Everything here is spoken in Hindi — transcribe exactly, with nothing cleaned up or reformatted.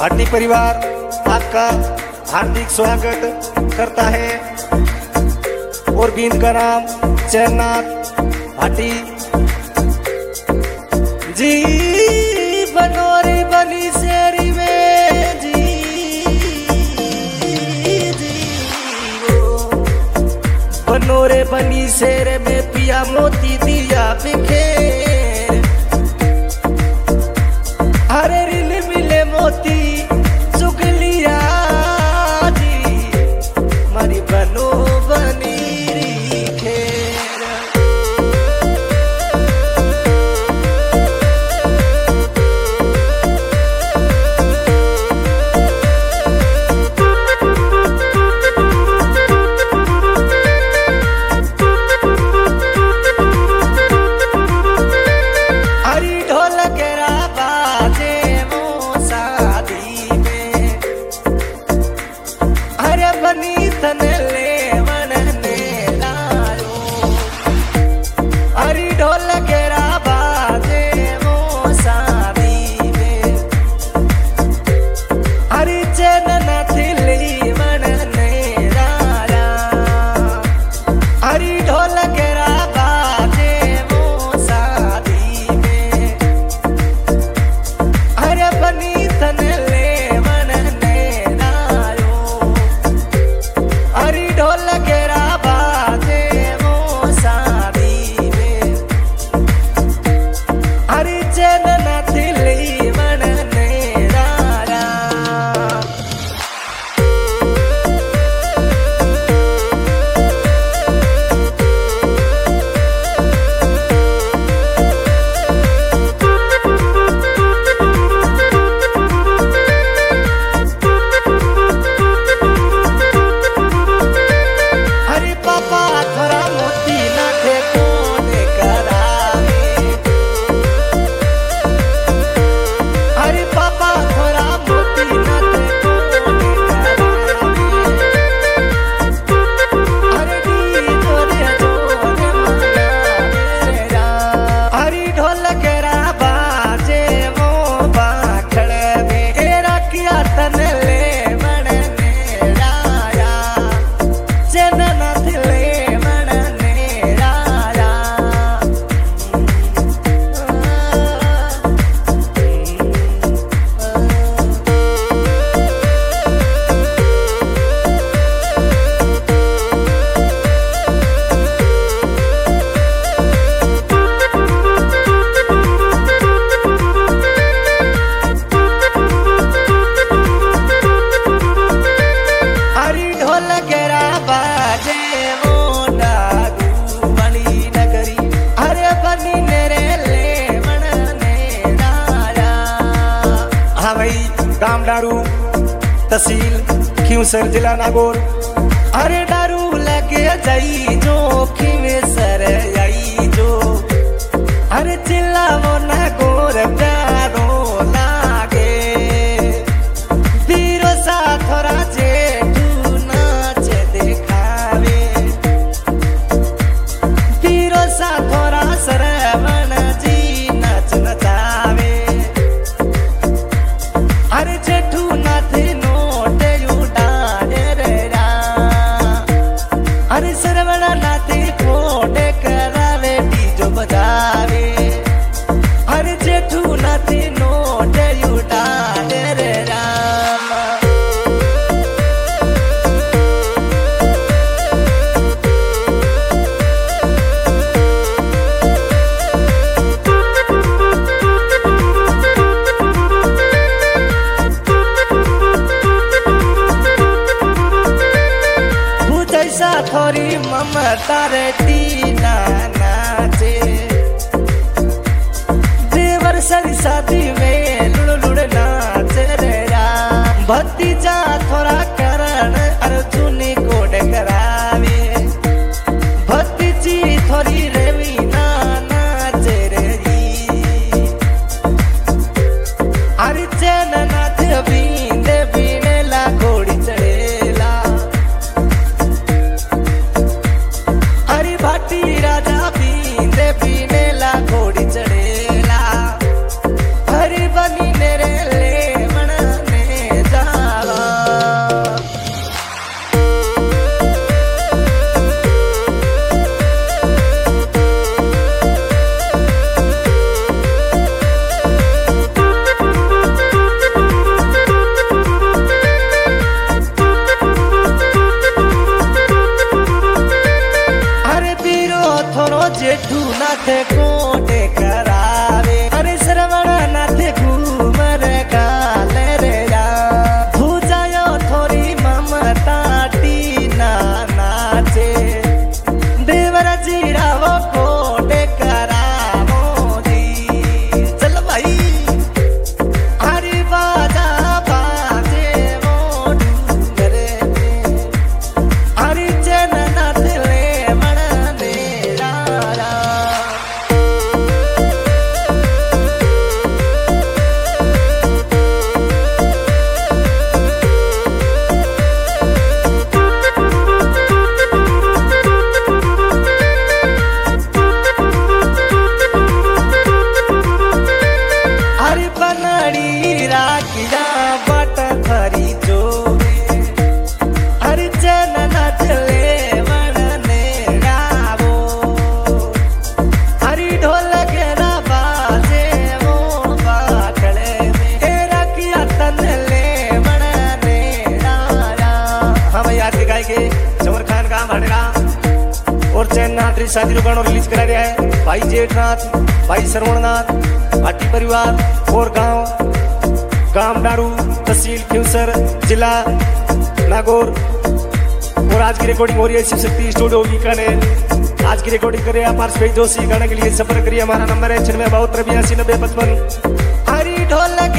भाटी परिवार आपका हार्दिक स्वागत करता है और बीन का नाम चैननाथ भाटी जी। बनोरी बनी शेरी में जी, जी बनोरे बनी शेर में पिया मोती दिया बिखेर, हरे रिल मिले मोती चुग लिया जी, मारी बनो बनी डारू तहसील खींवसर जिला नागौर। अरे डारू लगे जाई जो खींवसर आई जो, अरे चिल्ला वो नागौर प्यारो लागे, बीरो सा थोड़ा जेठू नाच दिखावे, बीरो सा थोड़ा सरवण जी नाच नचावे, अरे जेठू नाथ नोट उड़ाने रे रा, अरे सरवण नाथ कोट करावे डीजो बजावे, अरे जेठू नाथ नोट उड़ाने रे रा। थोड़ी ममता रे दीना नाचे, देवर सरी शादी में लुड़ लुड़ नाचे रे रा, भतीजा थोड़ा करण अर्जुन कोड करावे, भतीजी थोड़ी रेवीना नाचे रे जी, अरे चैन नाथ बींदे बीने ला घोड़ी चढ़ेला, भाटी राजा बींदे बीने ला घोड़ी चढ़ेला, हरी बनी नेरे ले मन ने जेठू नाथ कोटे करावे अरे श्रवण नाथ घूमर गाल रे जा भूजायो थोड़ी ममता टीना नाचे देवर जीरावो कोटे करावो जी चल भाई हरी बाजा बाजे वो डूंगरे हरी जन नाथ ले और चैननाथ शादी रुकान और रिलीज करा दिया है भाई जेठनाथ भाई श्रवणनाथ भाटी परिवार और गांव गांव डारू तहसील खिवसर जिला नागौर। और आज की रिकॉर्डिंग हो रही है शिव शक्ति स्टूडियो बीकानेर। आज की रिकॉर्डिंग करे आप पार्श जोशी गाने के लिए संपर्क करिए। हमारा नंबर है छिन्नवे बहत्तर बयासी नब्बे पचपन। हरी ढोलक